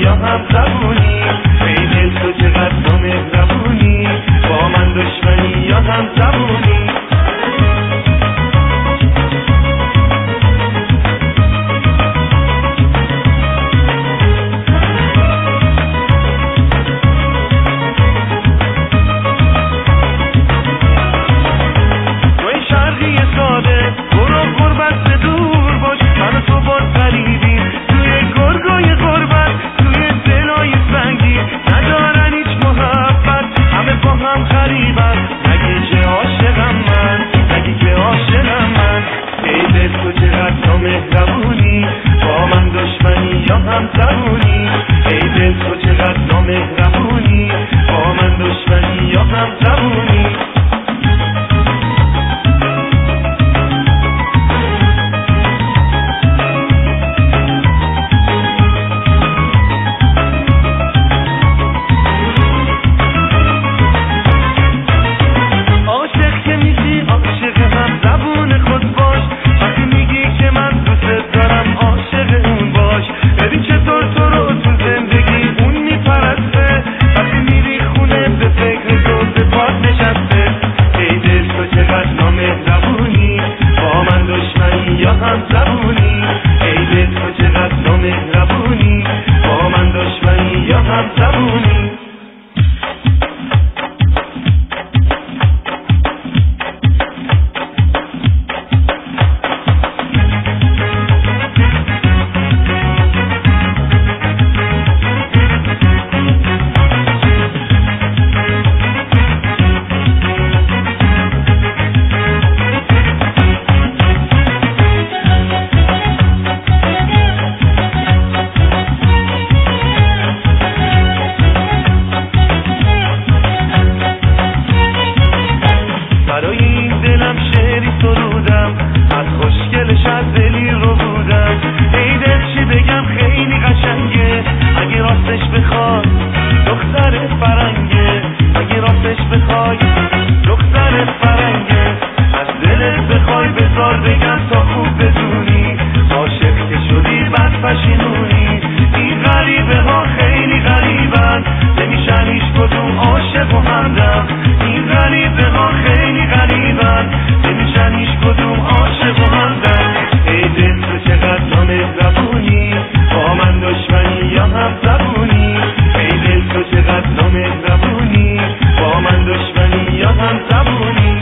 یا هم زبونی، ای دل تو چقدر تو مهربونی، با من دشمنی یا هم زبونی. مهربونی با من دشمنی یا هم زبونی، ای دل تو چقدر تو مهربونی، با من دشمنی یا هم زبونی. عاشق که میشی عاشق هم زبون خود باش، وقتی میگی که من دوست دارم عاشق اون باش. ببین چطور تو رو تو زندگی اون میپرسته، وقتی میری خونه به فکر تو به پات نشسته. ای دل تو چقدر نامهربونی، با من دشمنی یا هم زبونی، ای دل تو چقدر نامهربونی، با من دشمنی یا هم زبونی. برای این دلم شعری سرودم، از خوشگلش از دلی رو بودم. ای دل چی بگم خیلی قشنگه، اگه راستش بخوای دختر فرنگه، اگه راستش بخوای دختر فرنگه. از دلت بخوای بذار بگم تا خوب بدونی، عاشق که شدی بد پشیمونی. این غریبه ها خیلی غریبن، نمیشن هیچ کدوم عاشق و همدم. این غریبه ها خیلی غریبن، نمیشن هیچ کدوم عاشق و همدم. ای دل تو چقدر تو مهربونی، با من دشمنی یا هم زبونی، ای دل تو چقدر تو مهربونی، با من دشمنی یا هم زبونی.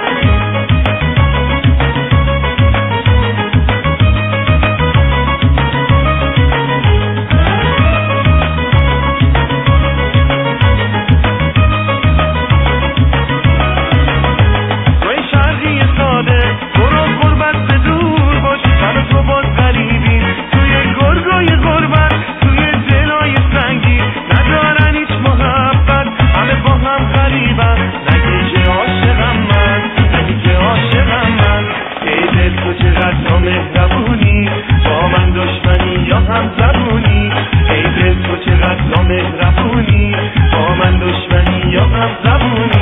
مهربونی با من دشمنی یا هم زبونی، ای دل تو چقدر مهربونی، با من دشمنی یا هم زبونی.